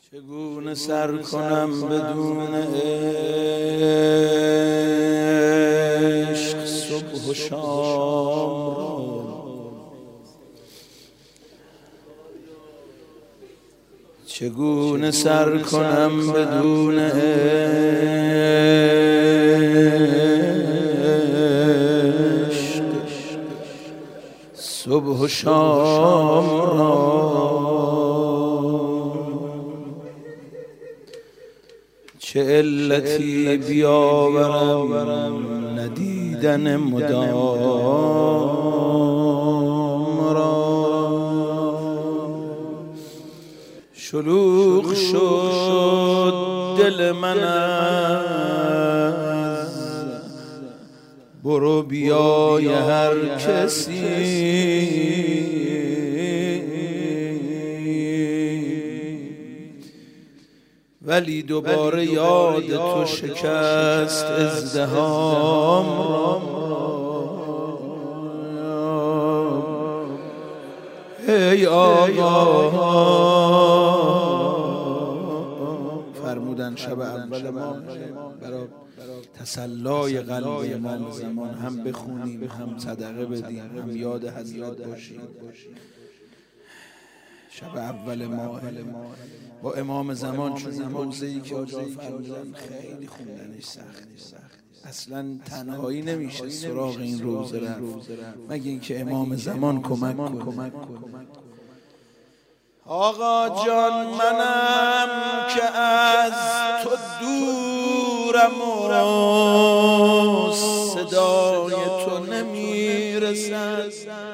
چگونه سر کنم بدون عشق صبح و شام را؟ چگونه سر کنم بدون عشق صبح و شام را؟ چه علتی بیاورم ندیدن مدام را؟ شلوغ شد دل من از برو بیای هر کسی، ولی دوباره یاد تو شکست ازدحام را. ای آقا فرمودن شب اول ما برای تسلای قلب امام زمان هم بخونیم هم صدقه بدیم هم یاد حضرت باشیم. شب اول ماه با امام زمان، چون این روزه‌ای که آجا فرمودن خیلی خوندنش سخت، اصلا تنهایی نمیشه سراغ این روزه رفت مگه اینکه امام زمان کمک کنه. آقا جان منم که از تو دورم و صدای تو نمیرسد،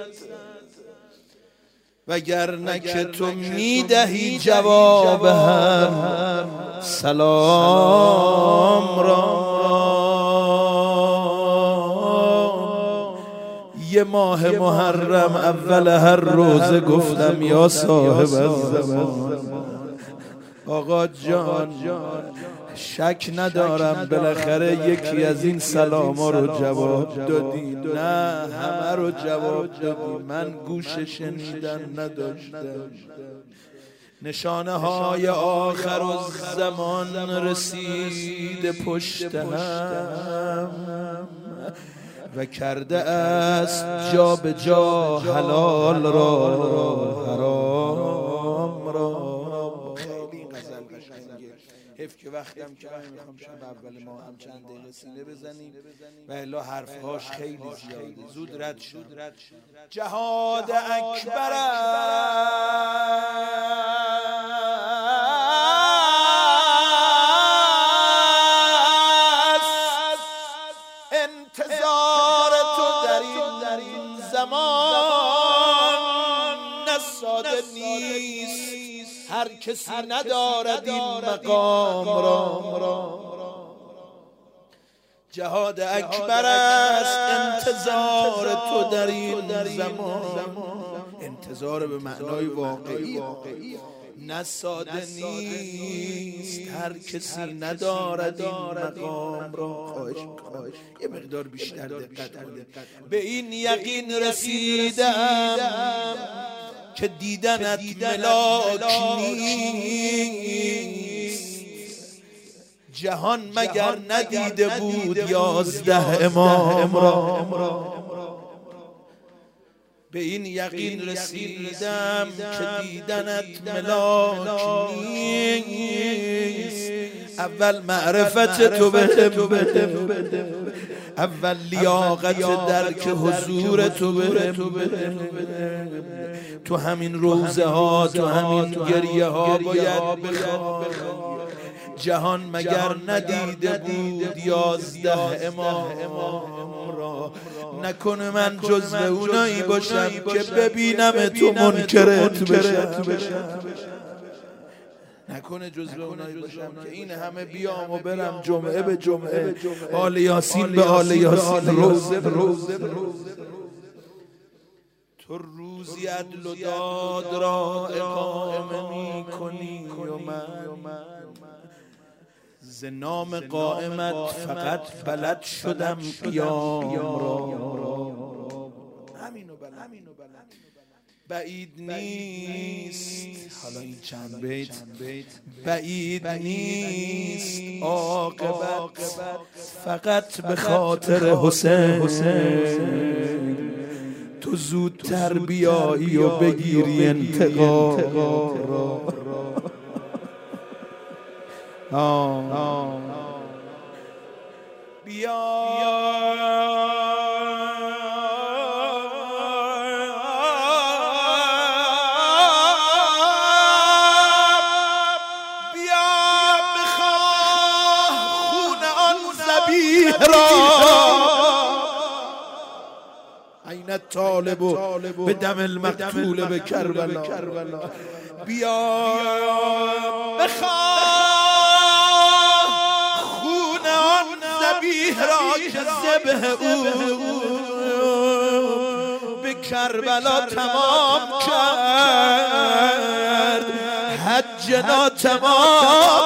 وگرنه که تو میدهی جواب هر سلام را. یه ماه محرم اول هر روزه گفتم یا صاحب الزمان، آقا جان شک ندارم بالاخره یکی از این سلاما رو جواب دادی. نه همه رو جواب دادی، من گوش شنیدن نداشتم. نشانه های آخر الزمان رسید پشت هم و کرده است جا به جا حلال را حرام را. خیلی این غزل قشنگه، حیف که وقتم که میخوام شب اول ما هم چند دقیقه سینه بزنیم و الا حرفهاش خیلی زیاده، زود رد شد. جهاد اکبر انتظار تو در این زمان نه ساده نیست، هر کسی ندارد این مقام را. جهاد اکبر است انتظار تو در این زمان، انتظار به معنای واقعی، نه ساده نیست، هر کسی ندارد این مقام را. خواهش یه مقدار بیشتر دقت کنید. به این یقین رسیدم که دیدنت ملاک نیست، جهان مگر ندیده بود 11 امام را. به این یقین رسیدم که دیدنت ملاک نیست، اول معرفت تو بده، اول لیاقت درک حضور تو بده. تو همین روزه ها، تو همین گریه ها باید بخوای. جهان مگر ندیده بود 11 امام را؟ نکنه من جزو اونایی باشم که ببینم تو منکرت بشم، نکنه جزو اونایی باشم که این همه بیام و برم جمعه به جمعه، آل یاسین به آل یاسین، روزه به روزه. تو روزی عدل و داد را اقامه می کنی و من ز نام قائمت فقط بلد شدم قیام را. همینو بلد. بعید نیست، حالا این چند بیت بعید نیست عاقبت فقط به خاطر حسین، تو زودتر بیایی و بگیری انتقام را. بیا این طالب به دم المقتول به کربلا، بیا بخواه خون آن ذبیح را که ذبح او به کربلا تمام کرد، حج ناتمام